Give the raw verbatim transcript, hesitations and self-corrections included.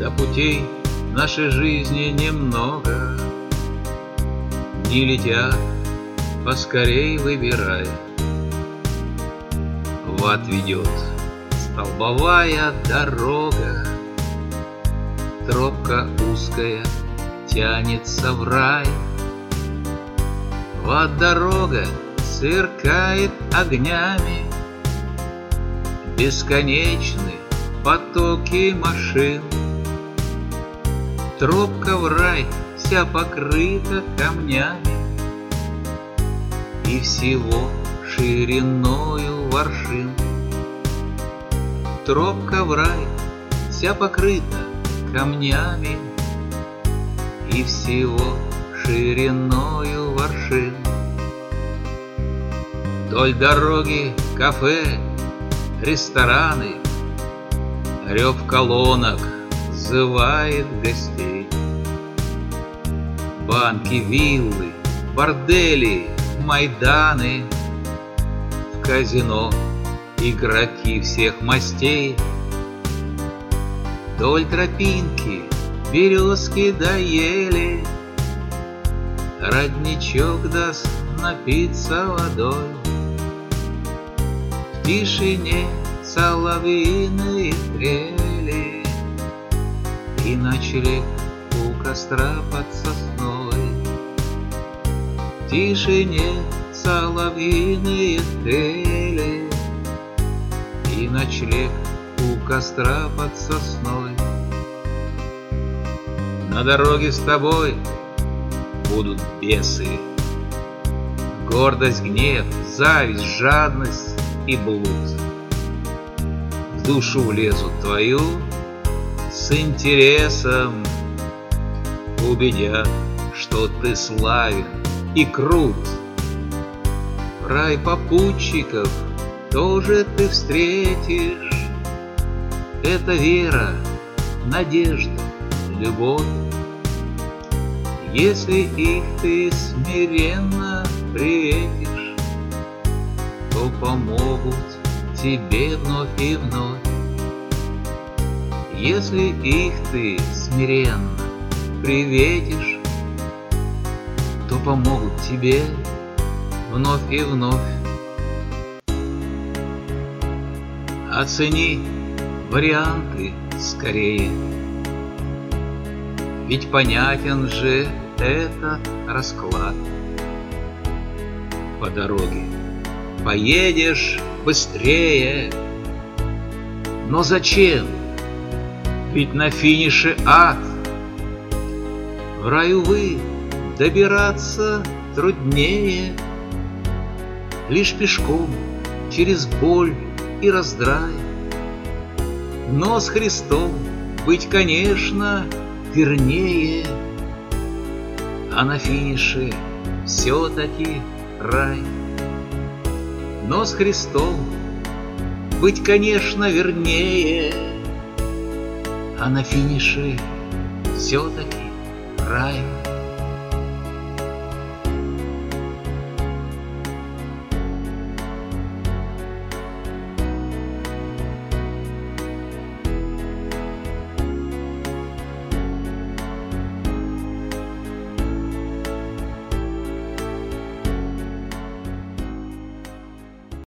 Да путей нашей жизни немного, дни летят, поскорей выбирай. В ад ведет столбовая дорога, тропка узкая тянется в рай. В ад дорога сверкает огнями, бесконечны потоки машин. Тропка в рай вся покрыта камнями и всего шириною воршин. Тропка в рай вся покрыта камнями и всего шириною воршин. Вдоль дороги кафе, рестораны, рев колонок зывает гостей. Банки, виллы, бордели, майданы, в казино игроки всех мастей. Вдоль тропинки березки да ели, родничок даст напиться водой. В тишине соловьиные трели и ночлег у костра под сосной. В тишине соловьиные трели и ночлег у костра под сосной. На дороге с тобой будут бесы, гордость, гнев, зависть, жадность и блуд. В душу влезут твою с интересом, убедят, что ты славен и крут. Рай попутчиков тоже ты встретишь. Это вера, надежда, любовь. Если их ты смиренно приветишь, то помогут тебе вновь и вновь. Если их ты смиренно приветишь, то помогут тебе вновь и вновь. Оцени варианты скорее, ведь понятен же этот расклад. По дороге поедешь быстрее, но зачем? Ведь на финише ад. В рай, увы, добираться труднее, лишь пешком через боль и раздрай. Но с Христом быть, конечно, вернее, а на финише все-таки рай. Но с Христом быть, конечно, вернее, а на финише все-таки рай.